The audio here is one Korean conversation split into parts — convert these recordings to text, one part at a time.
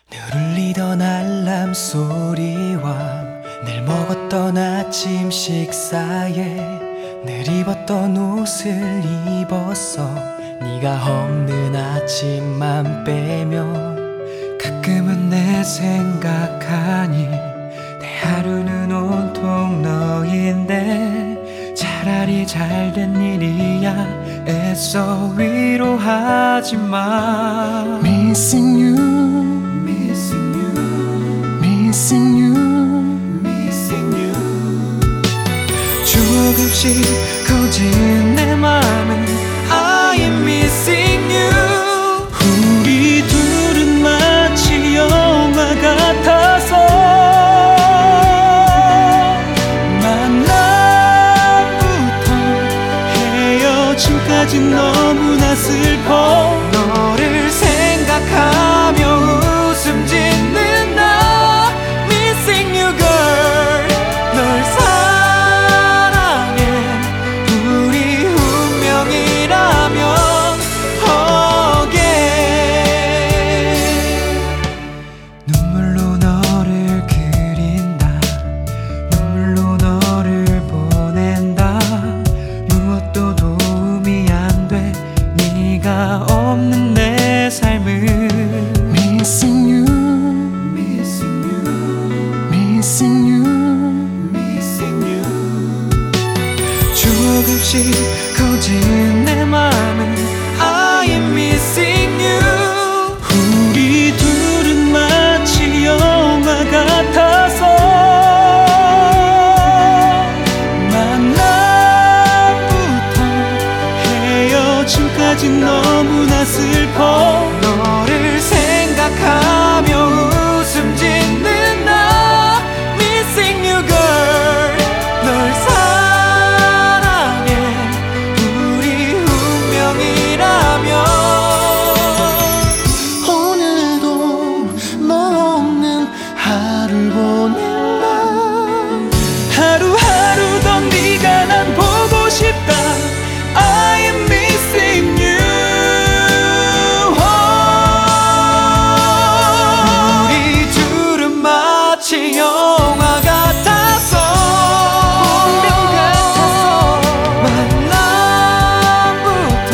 늘 울리던 알람 소리와 늘 먹었던 아침 식사에 늘 입었던 옷을 입었어. 네가 없는 아침만 빼면 가끔은 내 생각하니 내 하루는 온통 너인데 차라리 잘된 일이야. 애써 위로하지 마. Missing you, missing you, missing you, missing you. 조금씩 커진 내 맘은 I am missing you. 우리 둘은 마치 영화 같아서 만남부터 헤어짐까지 너무나 슬퍼. 너를 생각하며 웃음 짓는 나 Missing you girl. 널 사랑해. 우리 운명이라면 눈물로 너를 그린다. 눈물로 너를 보낸다. 무엇도 도움이 안 돼. 네가 없는 내 삶은 Missing you, missing you, missing you, missing you. 조금씩 커진 내 맘은 I am missing you. 우리 둘은 마치 영화 같아서 만남부터 헤어짐까지 너무나 슬퍼. 너를 생각하며 웃음 짓는 나 Missing you girl. 널 사랑해. 우리 운명이라면 오늘도 너 없는 하루를 보낸다. 하루하루 더 네가 난 보고 싶다. I am missing you. 우리 둘은 마치 영화 같아서 운명 같아서 만남부터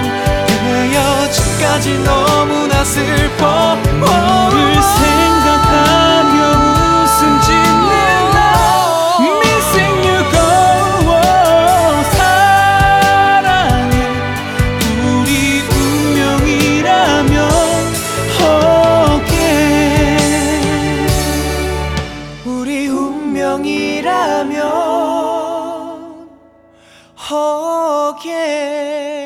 헤어짐까지 너무나 슬퍼. 너를 생각하며 웃음 짓는 나 Missing you girl. 사랑해. 우리 운명이라면 okay. 우리 운명이라면 okay.